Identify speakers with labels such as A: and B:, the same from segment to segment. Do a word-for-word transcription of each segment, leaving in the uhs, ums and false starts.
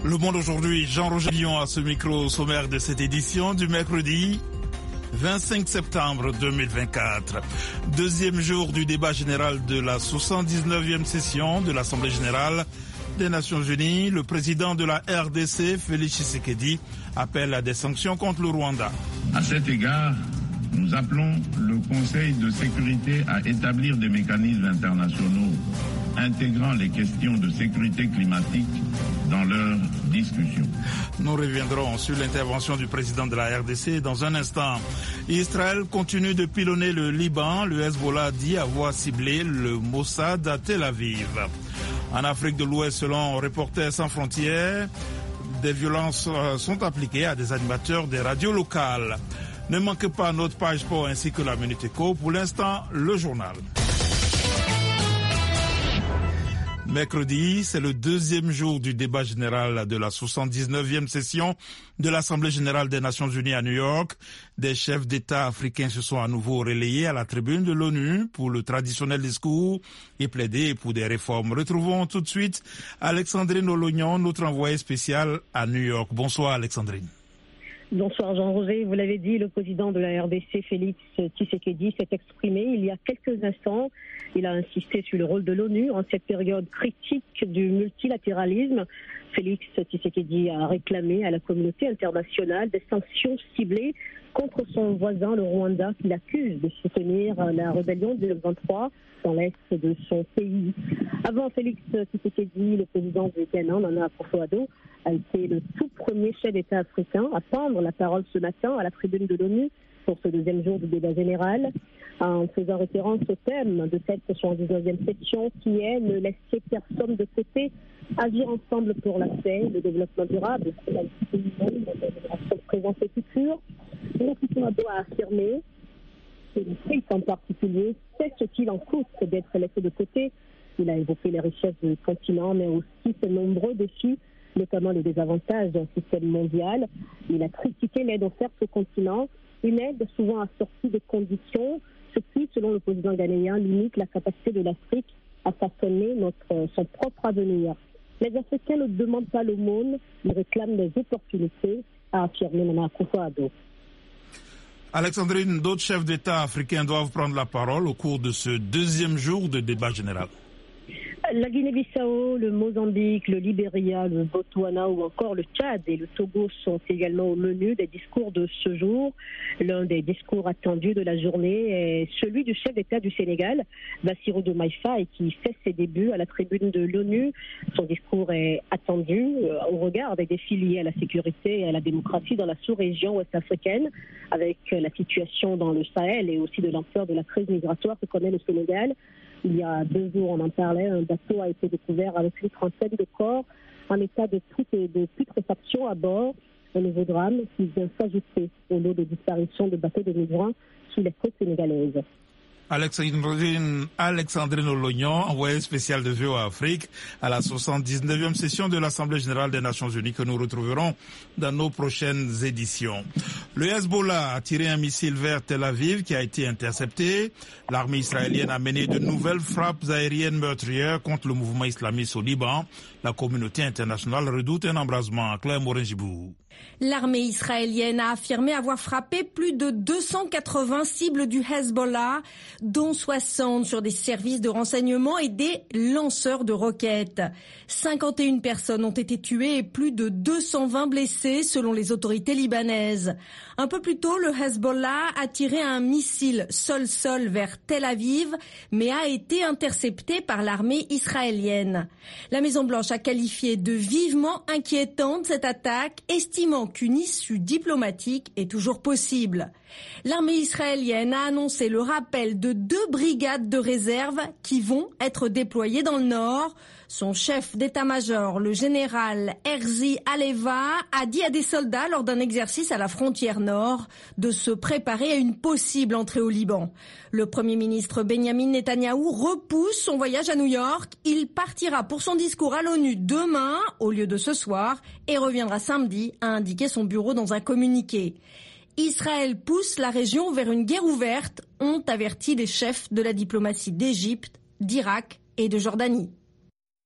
A: Le Monde aujourd'hui, Jean-Roger Lyon à ce micro sommaire de cette édition du mercredi vingt-cinq septembre deux mille vingt-quatre. Deuxième jour du débat général de la soixante-dix-neuvième session de l'Assemblée générale des Nations unies. Le président de la R D C, Félix Tshisekedi, appelle à des sanctions contre le Rwanda.
B: À cet égard, nous appelons le Conseil de sécurité à établir des mécanismes internationaux intégrant les questions de sécurité climatique dans leurs discussions.
A: Nous reviendrons sur l'intervention du président de la R D C dans un instant. Israël continue de pilonner le Liban. Le Hezbollah dit avoir ciblé le Mossad à Tel Aviv. En Afrique de l'Ouest, selon Reporters sans frontières, des violences sont appliquées à des animateurs des radios locales. Ne manquez pas notre page sport ainsi que la Minute Éco. Pour l'instant, le journal. Mercredi, c'est le deuxième jour du débat général de la soixante-dix-neuvième session de l'Assemblée générale des Nations unies à New York. Des chefs d'État africains se sont à nouveau relayés à la tribune de l'ONU pour le traditionnel discours et plaider pour des réformes. Retrouvons tout de suite Alexandrine Olognon, notre envoyée spéciale à New York. Bonsoir Alexandrine.
C: Bonsoir Jean-Roger, vous l'avez dit, le président de la R D C, Félix Tshisekedi, s'est exprimé il y a quelques instants. Il a insisté sur le rôle de l'ONU en cette période critique du multilatéralisme. Félix Tshisekedi a réclamé à la communauté internationale des sanctions ciblées contre son voisin, le Rwanda, qu'il accuse de soutenir la rébellion du vingt-trois dans l'est de son pays. Avant Félix Tshisekedi, le président du Ghana, Nana Akufo-Addo, a été le tout premier chef d'État africain à prendre la parole ce matin à la tribune de l'ONU pour ce deuxième jour du débat général, en faisant référence au thème de cette soixante-dix-neuvième session qui est « Ne laisser personne de côté, agir ensemble pour la paix, le développement durable, la génération présente et future ». Akufo-Addo a affirmé que l'Afrique en particulier sait ce qu'il en coûte d'être laissé de côté. Il a évoqué les richesses du continent, mais aussi ses nombreux défis, notamment les désavantages d'un système mondial. Il a critiqué l'aide offerte au continent, une aide souvent assortie de conditions, ce qui, selon le président ghanéen, limite la capacité de l'Afrique à façonner notre, son propre avenir. Les Africains ne demandent pas l'aumône, ils réclament des opportunités, a affirmé Nana Akufo-Addo.
A: Alexandrine, d'autres chefs d'État africains doivent prendre la parole au cours de ce deuxième jour de débat général.
C: La Guinée-Bissau, le Mozambique, le Libéria, le Botswana ou encore le Tchad et le Togo sont également au menu des discours de ce jour. L'un des discours attendus de la journée est celui du chef d'État du Sénégal, Bassirou Diomaye Faye, qui fait ses débuts à la tribune de l'ONU. Son discours est attendu au regard des défis liés à la sécurité et à la démocratie dans la sous-région ouest-africaine, avec la situation dans le Sahel et aussi de l'ampleur de la crise migratoire que connaît le Sénégal. Il y a deux jours, on en parlait, un bateau a été découvert avec une trentaine de corps en état de, de putréfaction à bord. Un nouveau drame qui vient s'ajouter au lot de disparition de bateaux de migrants sur les côtes sénégalaises.
A: Alexandrine, Alexandrine Olognon, envoyée spéciale de V O A Afrique à la soixante-dix-neuvième session de l'Assemblée générale des Nations unies que nous retrouverons dans nos prochaines éditions. Le Hezbollah a tiré un missile vers Tel Aviv qui a été intercepté. L'armée israélienne a mené de nouvelles frappes aériennes meurtrières contre le mouvement islamiste au Liban. La communauté internationale redoute un embrasement. Claire Morin-Gibou.
D: L'armée israélienne a affirmé avoir frappé plus de deux cent quatre-vingts cibles du Hezbollah, dont soixante sur des services de renseignement et des lanceurs de roquettes. cinquante et une personnes ont été tuées et plus de deux cent vingt blessées selon les autorités libanaises. Un peu plus tôt, le Hezbollah a tiré un missile sol-sol vers Tel Aviv, mais a été intercepté par l'armée israélienne. La Maison-Blanche a qualifié de vivement inquiétante cette attaque, estimant qu'une issue diplomatique est toujours possible. L'armée israélienne a annoncé le rappel de deux brigades de réserve qui vont être déployées dans le nord. Son chef d'état-major, le général Herzi Aleva, a dit à des soldats lors d'un exercice à la frontière nord de se préparer à une possible entrée au Liban. Le Premier ministre Benyamin Netanyahou repousse son voyage à New York. Il partira pour son discours à l'ONU demain au lieu de ce soir et reviendra samedi, a indiqué son bureau dans un communiqué. Israël pousse la région vers une guerre ouverte, ont averti les chefs de la diplomatie d'Égypte, d'Irak et de Jordanie.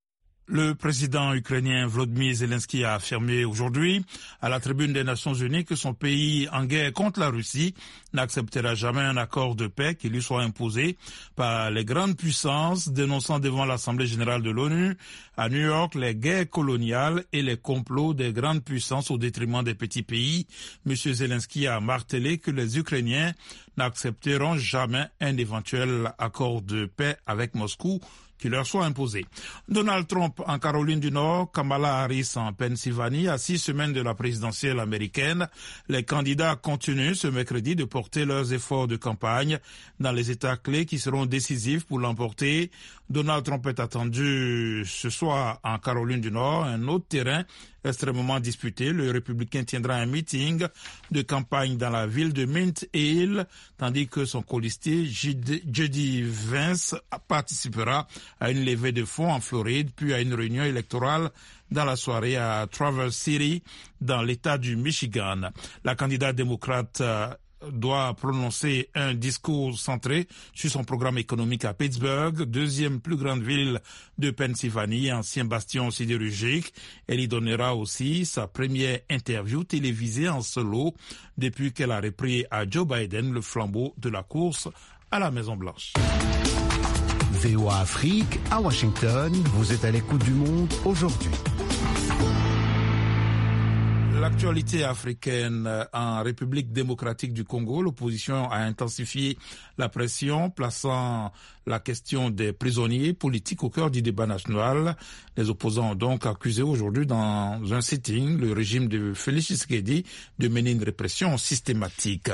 A: Le président ukrainien Volodymyr Zelensky a affirmé aujourd'hui à la tribune des Nations Unies que son pays en guerre contre la Russie n'acceptera jamais un accord de paix qui lui soit imposé par les grandes puissances, dénonçant devant l'Assemblée générale de l'ONU à New York les guerres coloniales et les complots des grandes puissances au détriment des petits pays. M. Zelensky a martelé que les Ukrainiens n'accepteront jamais un éventuel accord de paix avec Moscou qui leur soit imposé. Donald Trump en Caroline du Nord, Kamala Harris en Pennsylvanie, à six semaines de la présidentielle américaine, les candidats continuent ce mercredi de porter leurs efforts de campagne dans les États clés qui seront décisifs pour l'emporter. Donald Trump est attendu ce soir en Caroline du Nord, un autre terrain extrêmement disputé. Le républicain tiendra un meeting de campagne dans la ville de Mint Hill, tandis que son colistier J D Vance participera à une levée de fonds en Floride, puis à une réunion électorale dans la soirée à Traverse City, dans l'État du Michigan. La candidate démocrate doit prononcer un discours centré sur son programme économique à Pittsburgh, deuxième plus grande ville de Pennsylvanie, ancien bastion sidérurgique. Elle y donnera aussi sa première interview télévisée en solo depuis qu'elle a repris à Joe Biden le flambeau de la course à la Maison-Blanche.
E: V O A Afrique, à Washington, vous êtes à l'écoute du monde aujourd'hui.
A: L'actualité africaine en République démocratique du Congo, l'opposition a intensifié la pression, plaçant la question des prisonniers politiques au cœur du débat national. Les opposants ont donc accusé aujourd'hui dans un sitting le régime de Félix Tshisekedi de mener une répression systématique.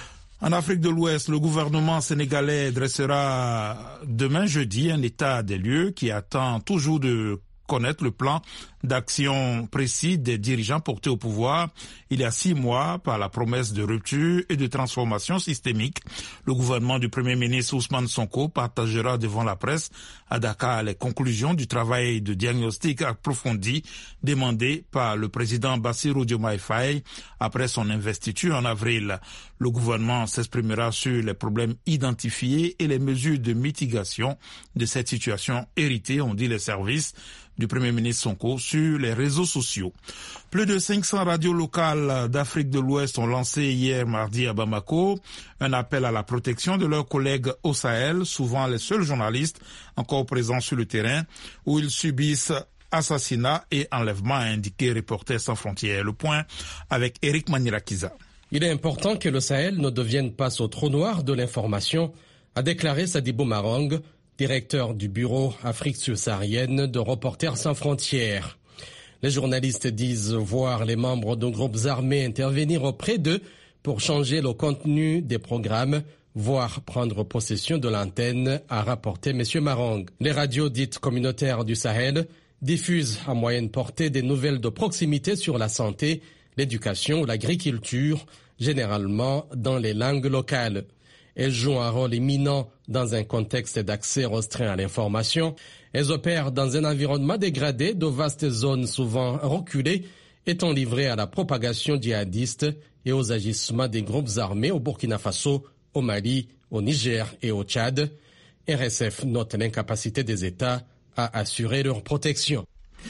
A: En Afrique de l'Ouest, le gouvernement sénégalais dressera demain jeudi un état des lieux qui attend toujours de connaître le plan d'action précis des dirigeants portés au pouvoir il y a six mois par la promesse de rupture et de transformation systémique. Le gouvernement du Premier ministre Ousmane Sonko partagera devant la presse à Dakar les conclusions du travail de diagnostic approfondi demandé par le président Bassirou Diomaye Faye après son investiture en avril. Le gouvernement s'exprimera sur les problèmes identifiés et les mesures de mitigation de cette situation héritée, ont dit les services du Premier ministre Sonko sur les réseaux sociaux. Plus de cinq cents radios locales d'Afrique de l'Ouest ont lancé hier mardi à Bamako un appel à la protection de leurs collègues au Sahel, souvent les seuls journalistes encore présents sur le terrain, où ils subissent assassinats et enlèvements, a indiqué Reporters sans frontières. Le point avec Eric Manirakiza.
F: Il est important que le Sahel ne devienne pas ce trou noir de l'information, a déclaré Sadibou Marang, directeur du bureau Afrique subsaharienne de Reporters sans frontières. Les journalistes disent voir les membres de groupes armés intervenir auprès d'eux pour changer le contenu des programmes, voire prendre possession de l'antenne, a rapporté M. Marang. Les radios dites communautaires du Sahel diffusent à moyenne portée des nouvelles de proximité sur la santé, l'éducation ou l'agriculture, généralement dans les langues locales. Elles jouent un rôle éminent dans un contexte d'accès restreint à l'information. Elles opèrent dans un environnement dégradé de vastes zones souvent reculées, étant livrées à la propagation djihadiste et aux agissements des groupes armés au Burkina Faso, au Mali, au Niger et au Tchad. R S F note l'incapacité des États à assurer leur protection.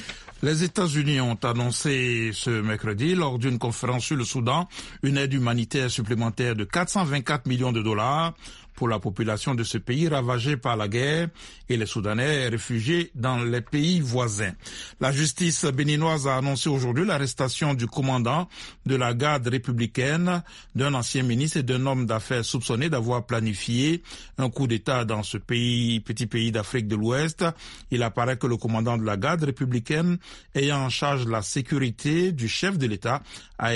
A: Les États-Unis ont annoncé ce mercredi, lors d'une conférence sur le Soudan, une aide humanitaire supplémentaire de quatre cent vingt-quatre millions de dollars pour la population de ce pays ravagé par la guerre et les Soudanais réfugiés dans les pays voisins. La justice béninoise a annoncé aujourd'hui l'arrestation du commandant de la garde républicaine, d'un ancien ministre et d'un homme d'affaires soupçonné d'avoir planifié un coup d'État dans ce pays, petit pays d'Afrique de l'Ouest. Il apparaît que le commandant de la garde républicaine, ayant en charge la sécurité du chef de l'État, a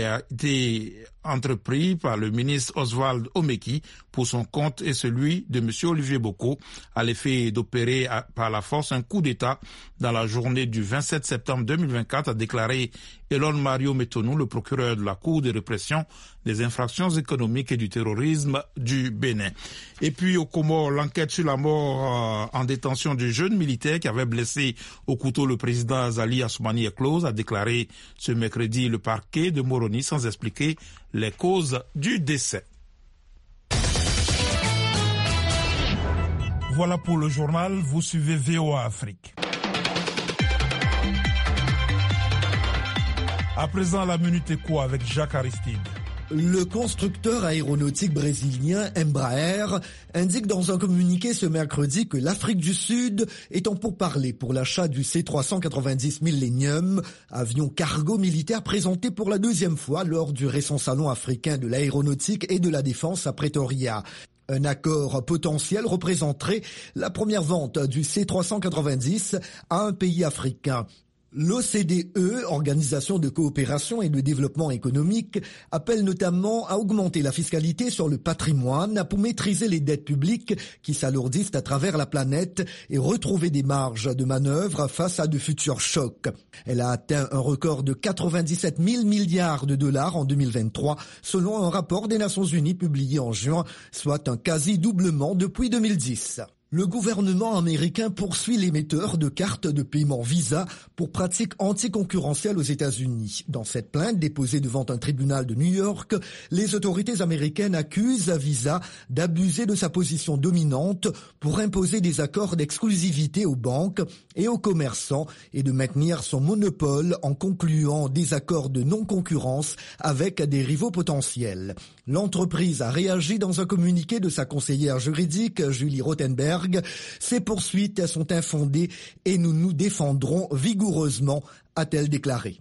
A: été entrepris par le ministre Oswald Omeki pour son compte et celui de M. Olivier Boko à l'effet d'opérer par la force un coup d'État dans la journée du vingt-sept septembre deux mille vingt-quatre, a déclaré Elon Mario Metonou, le procureur de la Cour de répression des infractions économiques et du terrorisme du Bénin. Et puis au Comores, l'enquête sur la mort euh, en détention du jeune militaire qui avait blessé au couteau le président Azali Assoumani est close, a déclaré ce mercredi le parquet de Moroni sans expliquer les causes du décès. Voilà pour le journal, vous suivez V O A Afrique. À présent, la Minute Éco avec Jacques Aristide.
G: Le constructeur aéronautique brésilien Embraer indique dans un communiqué ce mercredi que l'Afrique du Sud est en pourparlers pour l'achat du C trois cent quatre-vingt-dix Millennium, avion cargo militaire présenté pour la deuxième fois lors du récent salon africain de l'aéronautique et de la défense à Pretoria. Un accord potentiel représenterait la première vente du C trois cent quatre-vingt-dix à un pays africain. L'O C D E, Organisation de coopération et de développement économique, appelle notamment à augmenter la fiscalité sur le patrimoine pour maîtriser les dettes publiques qui s'alourdissent à travers la planète et retrouver des marges de manœuvre face à de futurs chocs. Elle a atteint un record de quatre-vingt-dix-sept mille milliards de dollars en deux mille vingt-trois, selon un rapport des Nations Unies publié en juin, soit un quasi-doublement depuis deux mille dix. Le gouvernement américain poursuit l'émetteur de cartes de paiement Visa pour pratiques anticoncurrentielles aux États-Unis. Dans cette plainte déposée devant un tribunal de New York, les autorités américaines accusent Visa d'abuser de sa position dominante pour imposer des accords d'exclusivité aux banques et aux commerçants et de maintenir son monopole en concluant des accords de non-concurrence avec des rivaux potentiels. L'entreprise a réagi dans un communiqué de sa conseillère juridique, Julie Rothenberg. Ces poursuites sont infondées et nous nous défendrons vigoureusement, a-t-elle déclaré.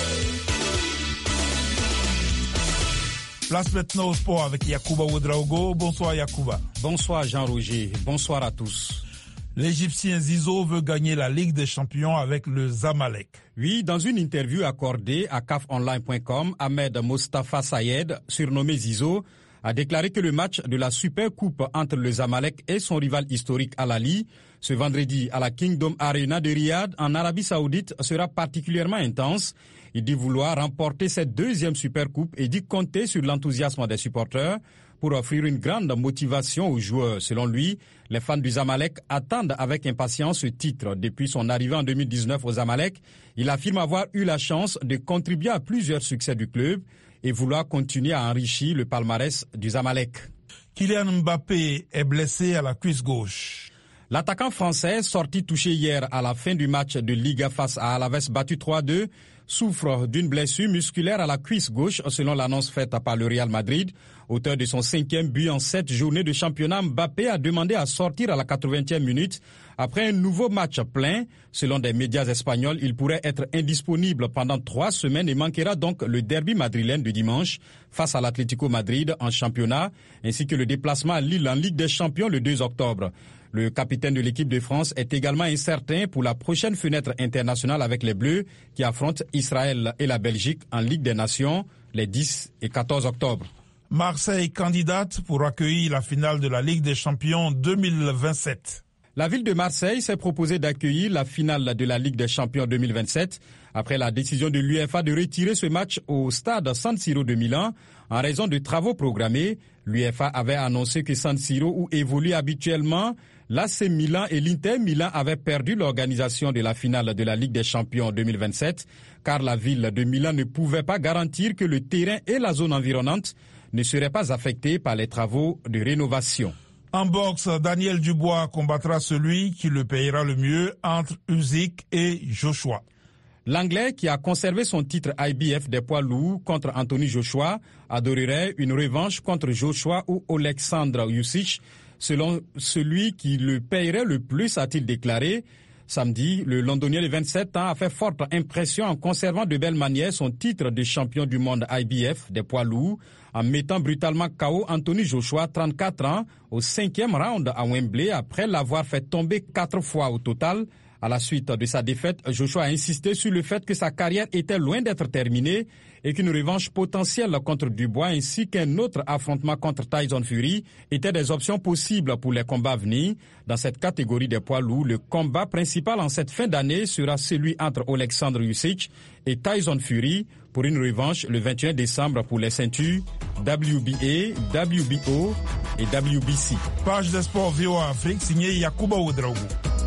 A: Place maintenant au sport avec Yacouba Ouedraogo. Bonsoir Yacouba.
H: Bonsoir Jean-Roger, bonsoir à tous.
A: L'Égyptien Zizo veut gagner la Ligue des Champions avec le Zamalek.
H: Oui, dans une interview accordée à C A F online point com, Ahmed Mostafa Sayed, surnommé Zizo, a déclaré que le match de la Super Coupe entre le Zamalek et son rival historique Al Ahly, ce vendredi à la Kingdom Arena de Riyad, en Arabie Saoudite, sera particulièrement intense. Il dit vouloir remporter cette deuxième Super Coupe et dit compter sur l'enthousiasme des supporters pour offrir une grande motivation aux joueurs. Selon lui, les fans du Zamalek attendent avec impatience ce titre. Depuis son arrivée en deux mille dix-neuf au Zamalek, il affirme avoir eu la chance de contribuer à plusieurs succès du club et vouloir continuer à enrichir le palmarès du Zamalek.
A: Kylian Mbappé est blessé à la cuisse gauche.
H: L'attaquant français, sorti touché hier à la fin du match de Liga face à Alaves battu trois deux, souffre d'une blessure musculaire à la cuisse gauche, selon l'annonce faite par le Real Madrid. Auteur de son cinquième but en sept journées de championnat, Mbappé a demandé à sortir à la quatre-vingtième minute. Après un nouveau match plein, selon des médias espagnols, il pourrait être indisponible pendant trois semaines et manquera donc le derby madrilène de dimanche face à l'Atlético Madrid en championnat, ainsi que le déplacement à Lille en Ligue des Champions le deux octobre. Le capitaine de l'équipe de France est également incertain pour la prochaine fenêtre internationale avec les Bleus qui affrontent Israël et la Belgique en Ligue des Nations les dix et quatorze octobre.
A: Marseille candidate pour accueillir la finale de la Ligue des Champions deux mille vingt-sept.
H: La ville de Marseille s'est proposée d'accueillir la finale de la Ligue des Champions deux mille vingt-sept après la décision de l'UEFA de retirer ce match au stade San Siro de Milan en raison de travaux programmés. L'UEFA avait annoncé que San Siro, où évolue habituellement l'A C Milan et l'Inter Milan, avaient perdu l'organisation de la finale de la Ligue des Champions deux mille vingt-sept car la ville de Milan ne pouvait pas garantir que le terrain et la zone environnante ne seraient pas affectés par les travaux de rénovation.
A: En boxe, Daniel Dubois combattra celui qui le payera le mieux entre Usyk et Joshua.
H: L'Anglais, qui a conservé son titre I B F des poids lourds contre Anthony Joshua, adorerait une revanche contre Joshua ou Oleksandr Usyk, selon celui qui le payerait le plus, a-t-il déclaré. Samedi, le Londonien de vingt-sept ans a fait forte impression en conservant de belle manière son titre de champion du monde I B F des poids lourds, en mettant brutalement K O Anthony Joshua, trente-quatre ans, au cinquième round à Wembley après l'avoir fait tomber quatre fois au total. À la suite de sa défaite, Joshua a insisté sur le fait que sa carrière était loin d'être terminée et qu'une revanche potentielle contre Dubois ainsi qu'un autre affrontement contre Tyson Fury étaient des options possibles pour les combats à venir. Dans cette catégorie des poids lourds, le combat principal en cette fin d'année sera celui entre Oleksandr Usyk et Tyson Fury pour une revanche le vingt et un décembre pour les ceintures W B A, W B O et W B C.
A: Page des sports V O A Afrique signée Yacouba Ouedraogo.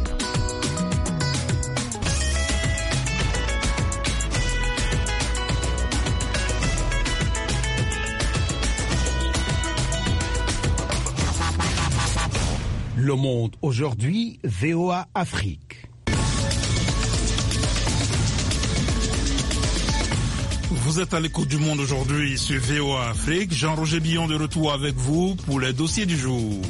E: Le Monde aujourd'hui, V O A Afrique.
A: Vous êtes à l'écoute du monde aujourd'hui sur V O A Afrique. Jean-Roger Billon de retour avec vous pour les dossiers du jour.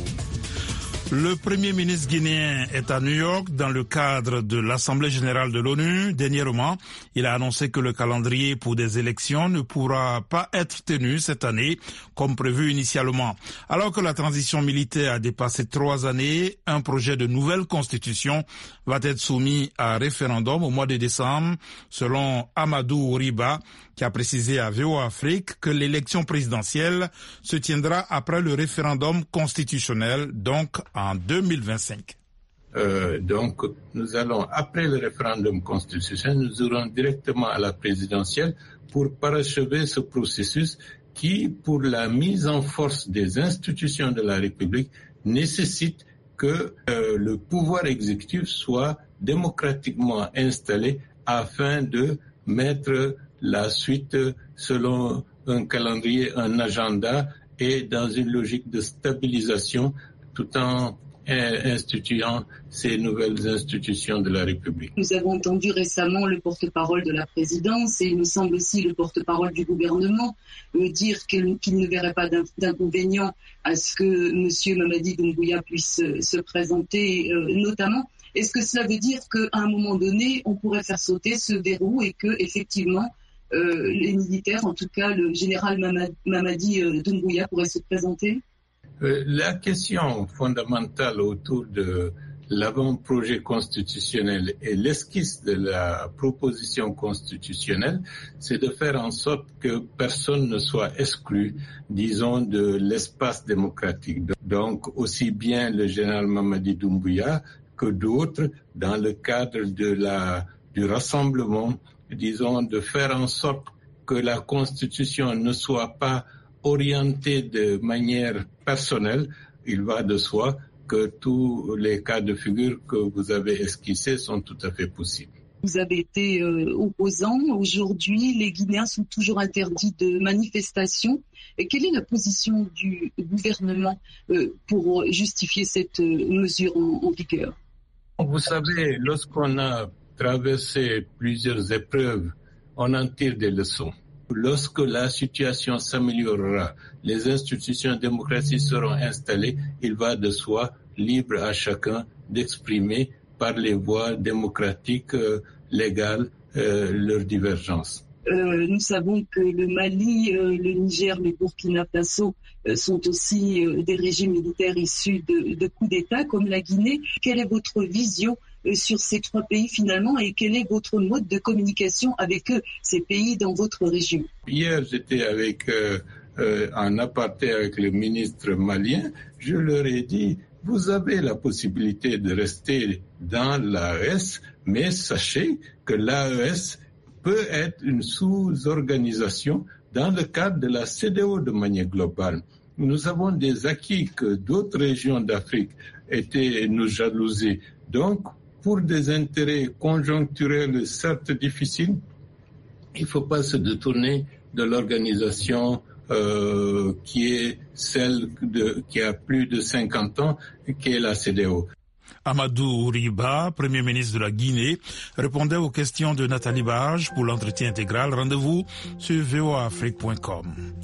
A: Le Premier ministre guinéen est à New York dans le cadre de l'Assemblée générale de l'ONU. Dernièrement, il a annoncé que le calendrier pour des élections ne pourra pas être tenu cette année comme prévu initialement. Alors que la transition militaire a dépassé trois années, un projet de nouvelle constitution va être soumis à référendum au mois de décembre, selon Amadou Riba, qui a précisé à V O A Afrique que l'élection présidentielle se tiendra après le référendum constitutionnel, donc en deux mille vingt-cinq.
I: Euh, donc, nous allons, après le référendum constitutionnel, nous irons directement à la présidentielle pour parachever ce processus qui, pour la mise en force des institutions de la République, nécessite que euh, le pouvoir exécutif soit démocratiquement installé afin de mettre la suite selon un calendrier, un agenda et dans une logique de stabilisation tout en instituant ces nouvelles institutions de la République.
J: Nous avons entendu récemment le porte-parole de la présidence et il me semble aussi le porte-parole du gouvernement euh, dire qu'il, qu'il ne verrait pas d'inconvénient à ce que M. Mamadi Doumbouya puisse euh, se présenter euh, notamment. Est-ce que cela veut dire qu'à un moment donné, on pourrait faire sauter ce verrou et que effectivement Euh, les militaires, en tout cas le général Mamadi euh, Doumbouya pourrait se présenter?
I: euh, La question fondamentale autour de l'avant-projet constitutionnel et l'esquisse de la proposition constitutionnelle, c'est de faire en sorte que personne ne soit exclu, disons, de l'espace démocratique. Donc, aussi bien le général Mamadi Doumbouya que d'autres, dans le cadre de la, du rassemblement, disons, de faire en sorte que la Constitution ne soit pas orientée de manière personnelle. Il va de soi que tous les cas de figure que vous avez esquissés sont tout à fait possibles.
J: Vous avez été euh, opposant. Aujourd'hui, les Guinéens sont toujours interdits de manifestations. Et quelle est la position du gouvernement euh, pour justifier cette euh, mesure en, en vigueur?
I: Vous savez, lorsqu'on a traverser plusieurs épreuves, on en tire des leçons. Lorsque la situation s'améliorera, les institutions démocratiques seront installées, il va de soi libre à chacun d'exprimer par les voies démocratiques, euh, légales, euh, leurs divergences.
J: Euh, nous savons que le Mali, euh, le Niger, le Burkina Faso euh, sont aussi euh, des régimes militaires issus de, de coups d'État comme la Guinée. Quelle est votre vision euh, sur ces trois pays finalement et quel est votre mode de communication avec eux, ces pays dans votre région?
I: Hier, j'étais avec euh, euh, en aparté avec le ministre malien. Je leur ai dit, vous avez la possibilité de rester dans l'A E S, mais sachez que l'A E S peut être une sous-organisation dans le cadre de la C E D E A O de manière globale. Nous avons des acquis que d'autres régions d'Afrique étaient nous jalouser. Donc, pour des intérêts conjoncturels certes difficiles, il ne faut pas se détourner de l'organisation euh, qui est celle de, qui a plus de cinquante ans, qui est la C E D E A O.
A: Amadou Riba, Premier ministre de la Guinée, répondait aux questions de Nathalie Barge pour l'entretien intégral. Rendez-vous sur v o a afrique point com.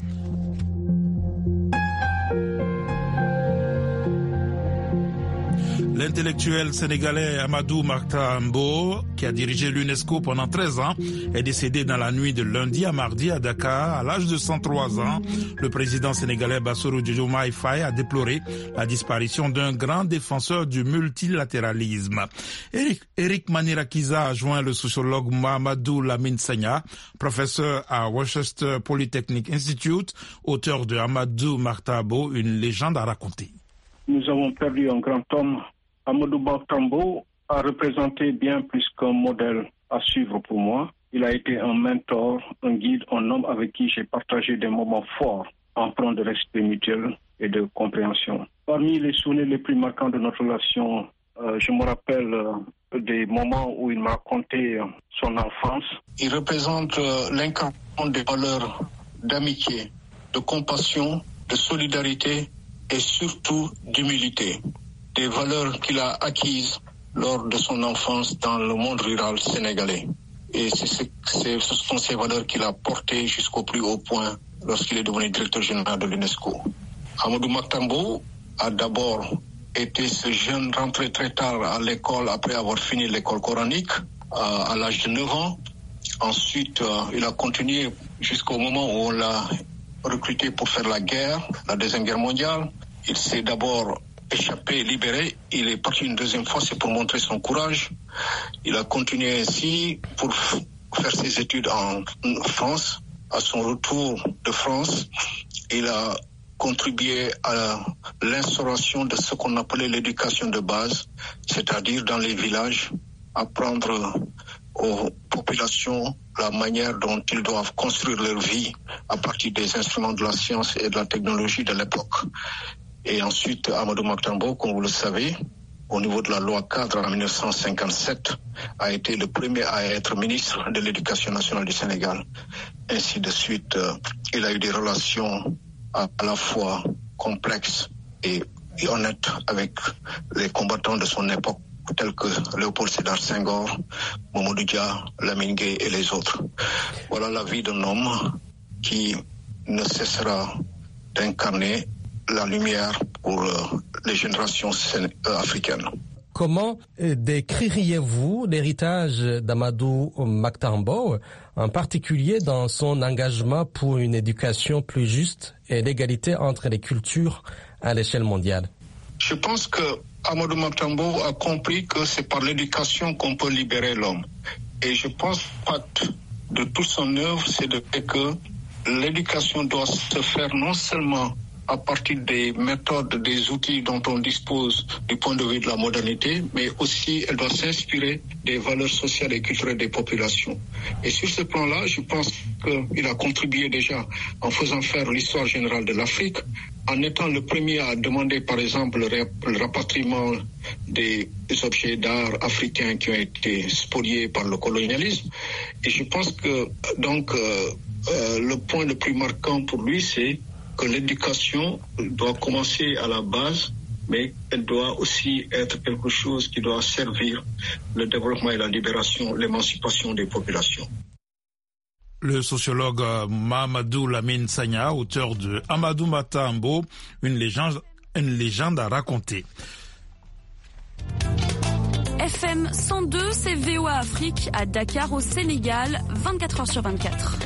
A: L'intellectuel sénégalais Amadou Mahtar Mbow, qui a dirigé l'UNESCO pendant treize ans, est décédé dans la nuit de lundi à mardi à Dakar à l'âge de cent trois ans. Le président sénégalais Bassirou Diomaye Faye a déploré la disparition d'un grand défenseur du multilatéralisme. Eric, Eric Manirakiza a joint le sociologue Mahamadou Lamine Sagna, professeur à Worcester Polytechnic Institute, auteur de Amadou Mahtar Mbow, une légende à raconter.
K: Nous avons perdu un grand homme. Amadou Mahtar Mbow a représenté bien plus qu'un modèle à suivre pour moi. Il a été un mentor, un guide, un homme avec qui j'ai partagé des moments forts, empreints de respect mutuel et de compréhension. Parmi les souvenirs les plus marquants de notre relation, euh, je me rappelle euh, des moments où il m'a raconté euh, son enfance.
L: Il représente euh, l'incarnation des valeurs d'amitié, de compassion, de solidarité et surtout d'humilité. Des valeurs qu'il a acquises lors de son enfance dans le monde rural sénégalais. Et c'est, c'est, c'est, ce sont ces valeurs qu'il a portées jusqu'au plus haut point lorsqu'il est devenu directeur général de l'UNESCO. Amadou Mactambo a d'abord été ce jeune rentré très tard à l'école après avoir fini l'école coranique à, à l'âge de neuf ans. Ensuite, euh, il a continué jusqu'au moment où on l'a recruté pour faire la guerre, la Deuxième Guerre mondiale. Il s'est d'abord échappé, libéré. Il est parti une deuxième fois, c'est pour montrer son courage. Il a continué ainsi pour f- faire ses études en France. À son retour de France, il a contribué à l'instauration de ce qu'on appelait l'éducation de base, c'est-à-dire dans les villages, apprendre aux populations la manière dont ils doivent construire leur vie à partir des instruments de la science et de la technologie de l'époque. Et ensuite, Amadou Mactambo, comme vous le savez, au niveau de la loi cadre en dix-neuf cent cinquante-sept, a été le premier à être ministre de l'Éducation nationale du Sénégal. Ainsi de suite, euh, il a eu des relations à, à la fois complexes et, et honnêtes avec les combattants de son époque, tels que Léopold Sédar Senghor, Mamadou Dia, Lamine Gueye et les autres. Voilà la vie d'un homme qui ne cessera d'incarner la lumière pour euh, les générations séné- euh, africaines.
F: Comment euh, décririez-vous l'héritage d'Amadou Mactambo, en particulier dans son engagement pour une éducation plus juste et l'égalité entre les cultures à l'échelle mondiale?
L: Je pense que Amadou Mactambo a compris que c'est par l'éducation qu'on peut libérer l'homme. Et je pense que de toute son œuvre, c'est de fait que l'éducation doit se faire non seulement à partir des méthodes, des outils dont on dispose du point de vue de la modernité, mais aussi elle doit s'inspirer des valeurs sociales et culturelles des populations. Et sur ce plan-là, je pense qu'il a contribué déjà en faisant faire l'histoire générale de l'Afrique, en étant le premier à demander par exemple le rapatriement des objets d'art africains qui ont été spoliés par le colonialisme. Et je pense que donc euh, euh, le point le plus marquant pour lui, c'est que l'éducation doit commencer à la base, mais elle doit aussi être quelque chose qui doit servir le développement et la libération, l'émancipation des populations.
A: Le sociologue Mahamadou Lamine Sagna, auteur de Amadou Mactambo, une légende, une légende à raconter.
M: F M cent deux, c'est V O A Afrique à Dakar au Sénégal, vingt-quatre heures sur vingt-quatre.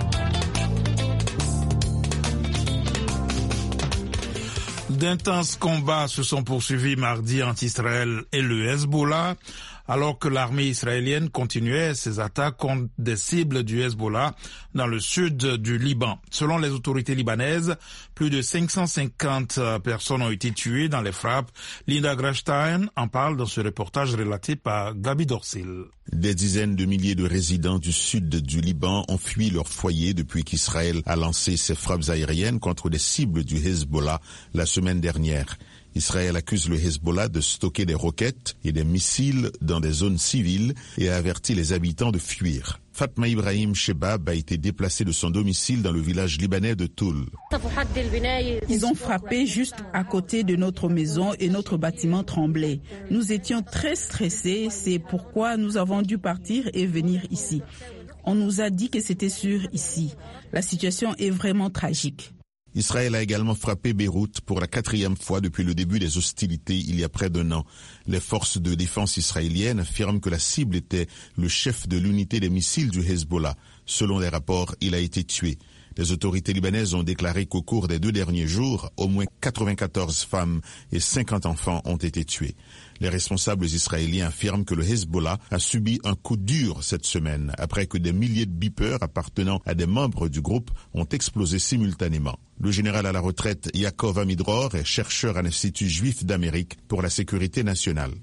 A: D'intenses combats se sont poursuivis mardi entre Israël et le Hezbollah, alors que l'armée israélienne continuait ses attaques contre des cibles du Hezbollah dans le sud du Liban. Selon les autorités libanaises, plus de cinq cent cinquante personnes ont été tuées dans les frappes. Linda Grashstein en parle dans ce reportage relaté par Gabi Dorsil.
N: Des dizaines de milliers de résidents du sud du Liban ont fui leur foyer depuis qu'Israël a lancé ses frappes aériennes contre des cibles du Hezbollah la semaine dernière. Israël accuse le Hezbollah de stocker des roquettes et des missiles dans des zones civiles et a averti les habitants de fuir. Fatma Ibrahim Shebab a été déplacée de son domicile dans le village libanais de Toul.
O: Ils ont frappé juste à côté de notre maison et notre bâtiment tremblait. Nous étions très stressés, c'est pourquoi nous avons dû partir et venir ici. On nous a dit que c'était sûr ici. La situation est vraiment tragique.
N: Israël a également frappé Beyrouth pour la quatrième fois depuis le début des hostilités il y a près d'un an. Les forces de défense israéliennes affirment que la cible était le chef de l'unité des missiles du Hezbollah. Selon les rapports, il a été tué. Les autorités libanaises ont déclaré qu'au cours des deux derniers jours, au moins quatre-vingt-quatorze femmes et cinquante enfants ont été tués. Les responsables israéliens affirment que le Hezbollah a subi un coup dur cette semaine, après que des milliers de beepers appartenant à des membres du groupe ont explosé simultanément. Le général à la retraite Yaakov Amidror est chercheur à l'Institut juif d'Amérique pour la sécurité nationale.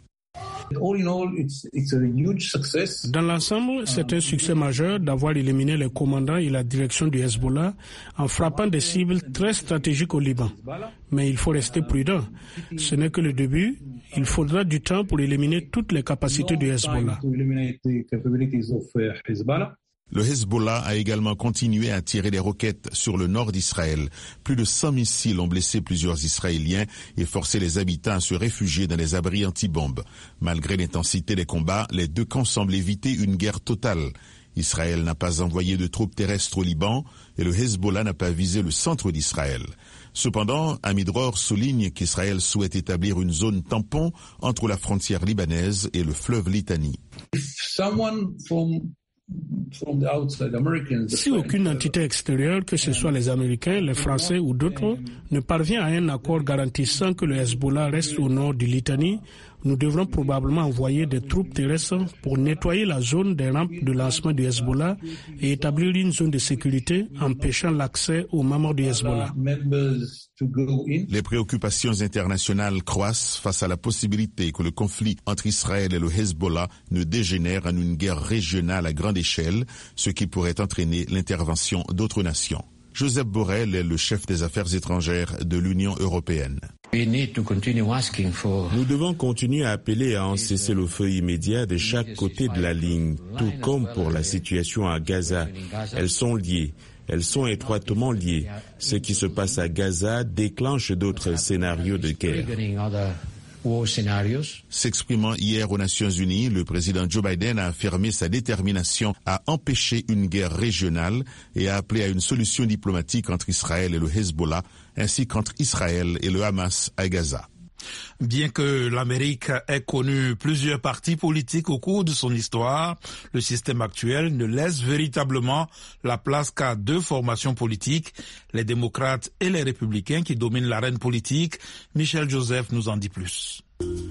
P: Dans l'ensemble, c'est un succès majeur d'avoir éliminé les commandants et la direction du Hezbollah en frappant des cibles très stratégiques au Liban. Mais il faut rester prudent. Ce n'est que le début. Il faudra du temps pour éliminer toutes les capacités du Hezbollah.
N: Le Hezbollah a également continué à tirer des roquettes sur le nord d'Israël. Plus de cent missiles ont blessé plusieurs Israéliens et forcé les habitants à se réfugier dans des abris antibombes. Malgré l'intensité des combats, les deux camps semblent éviter une guerre totale. Israël n'a pas envoyé de troupes terrestres au Liban et le Hezbollah n'a pas visé le centre d'Israël. Cependant, Amidror souligne qu'Israël souhaite établir une zone tampon entre la frontière libanaise et le fleuve Litanie.
P: Si aucune entité extérieure, que ce soit les Américains, les Français ou d'autres, ne parvient à un accord garantissant que le Hezbollah reste au nord du Litanie, nous devrons probablement envoyer des troupes terrestres pour nettoyer la zone des rampes de lancement du Hezbollah et établir une zone de sécurité empêchant l'accès aux membres du Hezbollah.
N: Les préoccupations internationales croissent face à la possibilité que le conflit entre Israël et le Hezbollah ne dégénère en une guerre régionale à grande échelle, ce qui pourrait entraîner l'intervention d'autres nations. Joseph Borrell est le chef des affaires étrangères de l'Union européenne.
Q: Nous devons continuer à appeler à un cessez-le-feu immédiat de chaque côté de la ligne, tout comme pour la situation à Gaza. Elles sont liées. Elles sont étroitement liées. Ce qui se passe à Gaza déclenche d'autres scénarios de guerre.
N: S'exprimant hier aux Nations Unies, le président Joe Biden a affirmé sa détermination à empêcher une guerre régionale et a appelé à une solution diplomatique entre Israël et le Hezbollah, ainsi qu'entre Israël et le Hamas à Gaza.
A: Bien que l'Amérique ait connu plusieurs partis politiques au cours de son histoire, le système actuel ne laisse véritablement la place qu'à deux formations politiques, les démocrates et les républicains qui dominent l'arène politique. Michel Joseph nous en dit plus.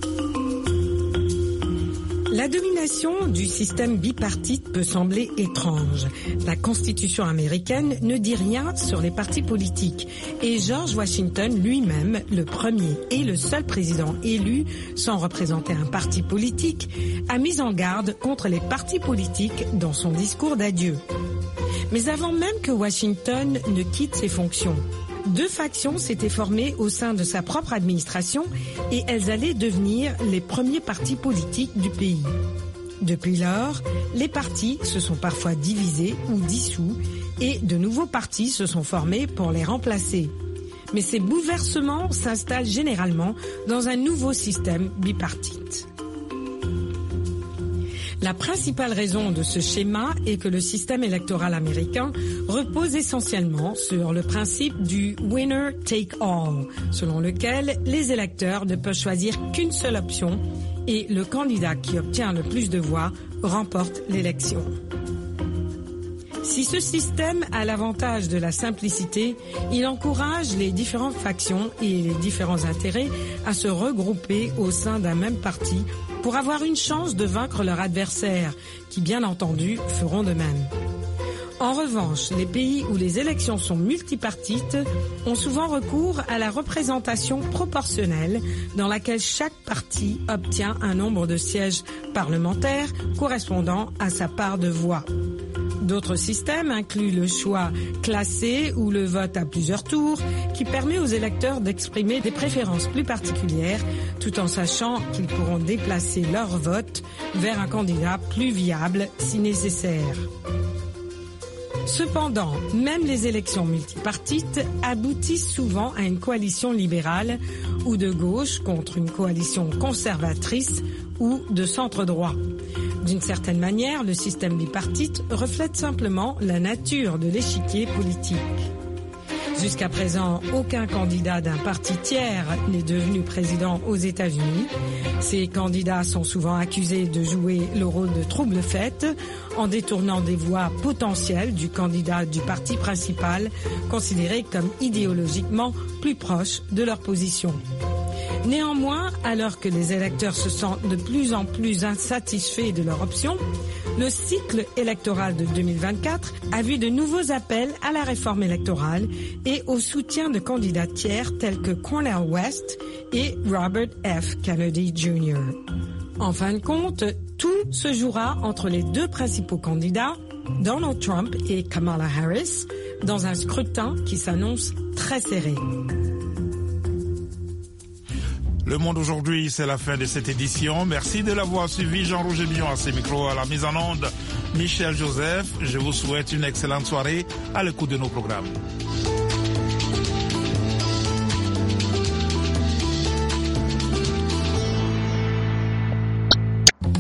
D: La domination du système bipartite peut sembler étrange. La Constitution américaine ne dit rien sur les partis politiques. Et George Washington lui-même, le premier et le seul président élu sans représenter un parti politique, a mis en garde contre les partis politiques dans son discours d'adieu. Mais avant même que Washington ne quitte ses fonctions, deux factions s'étaient formées au sein de sa propre administration et elles allaient devenir les premiers partis politiques du pays. Depuis lors, les partis se sont parfois divisés ou dissous et de nouveaux partis se sont formés pour les remplacer. Mais ces bouleversements s'installent généralement dans un nouveau système bipartite. La principale raison de ce schéma est que le système électoral américain repose essentiellement sur le principe du « winner take all », selon lequel les électeurs ne peuvent choisir qu'une seule option et le candidat qui obtient le plus de voix remporte l'élection. Si ce système a l'avantage de la simplicité, il encourage les différentes factions et les différents intérêts à se regrouper au sein d'un même parti pour avoir une chance de vaincre leur adversaire, qui bien entendu feront de même. En revanche, les pays où les élections sont multipartites ont souvent recours à la représentation proportionnelle dans laquelle chaque parti obtient un nombre de sièges parlementaires correspondant à sa part de voix. D'autres systèmes incluent le choix classé ou le vote à plusieurs tours qui permet aux électeurs d'exprimer des préférences plus particulières tout en sachant qu'ils pourront déplacer leur vote vers un candidat plus viable si nécessaire. Cependant, même les élections multipartites aboutissent souvent à une coalition libérale ou de gauche contre une coalition conservatrice ou de centre-droit. D'une certaine manière, le système bipartite reflète simplement la nature de l'échiquier politique. Jusqu'à présent, aucun candidat d'un parti tiers n'est devenu président aux États-Unis. Ces candidats sont souvent accusés de jouer le rôle de trouble-fête en détournant des voix potentielles du candidat du parti principal, considéré comme idéologiquement plus proche de leur position. Néanmoins, alors que les électeurs se sentent de plus en plus insatisfaits de leur option, le cycle électoral de deux mille vingt-quatre a vu de nouveaux appels à la réforme électorale et au soutien de candidats tiers tels que Cornel West et Robert F. Kennedy junior En fin de compte, tout se jouera entre les deux principaux candidats, Donald Trump et Kamala Harris, dans un scrutin qui s'annonce très serré.
A: Le Monde aujourd'hui, c'est la fin de cette édition. Merci de l'avoir suivi. Jean-Roger Bion à ses micros, à la mise en onde, Michel Joseph. Je vous souhaite une excellente soirée à l'écoute de nos programmes.